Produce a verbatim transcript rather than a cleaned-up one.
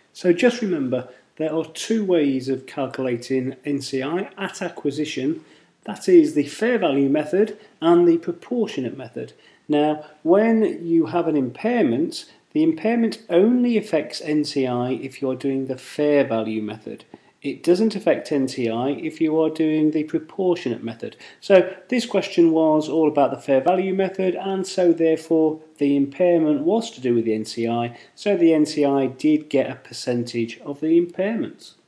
So just remember, there are two ways of calculating N C I at acquisition. That is the fair value method and the proportionate method. Now, when you have an impairment, the impairment only affects N C I if you are doing the fair value method. It doesn't affect N C I if you are doing the proportionate method. So this question was all about the fair value method, and so therefore the impairment was to do with the N C I, so the N C I did get a percentage of the impairments.